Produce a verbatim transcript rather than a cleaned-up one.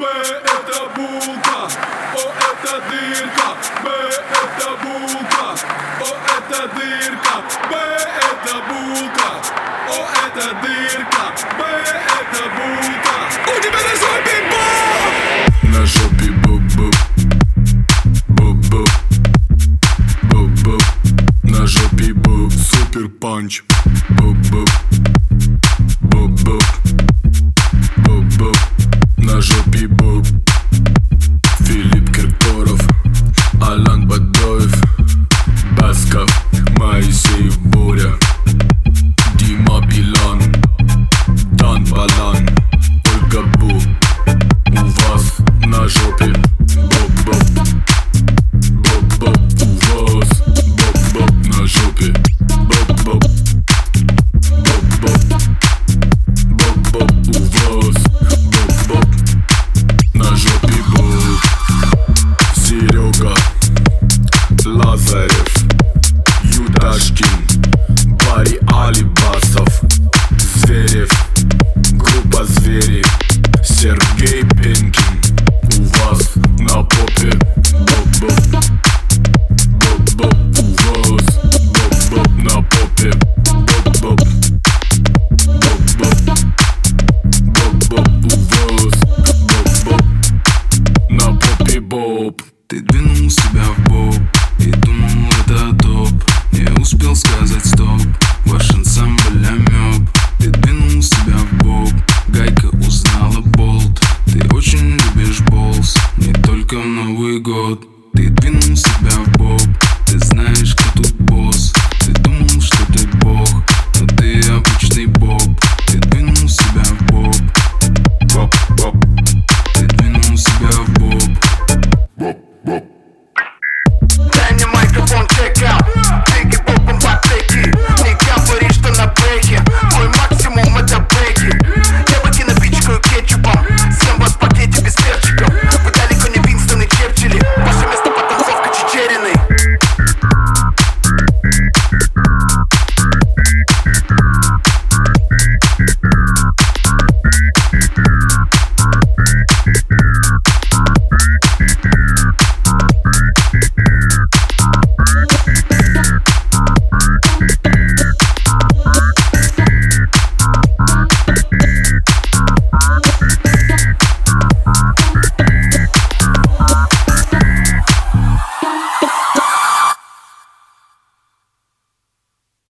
Б это булка, О это дырка. Б это булка, О это дырка. Б это булка, О это дырка. Б это булка. У тебя на жопе боб! На жопе боб-боб, боб-боб, боб-боб. На жопе боб, супер панч. Боб-боб, боб-боб, боб-боб. На жопе боб. Филипп Киркоров, Алан Бадоев, Басков, Моисеев Боря, Дима Билан, Дан Балан. Только боб у вас на жопе. Боб-боб, боб-боб у вас. Боб-боб на жопе. Боб-боб, боб-боб, боб-боб у вас. Боб-боб на жопе боб. Серега Лазарев, Юдашкин, Барри Алибасов, Зверев, группа Звери, Сергей Пенкин. У вас на попе. Боб-боб, боб-боб у вас. Боб-боб на попе. Боб-боб, боб-боб, боб-боб у вас. Боб-боб на попе боб. Ты двинул себя в боб и думал, это топ. Не успел сказать стоп. Ваш ансамбль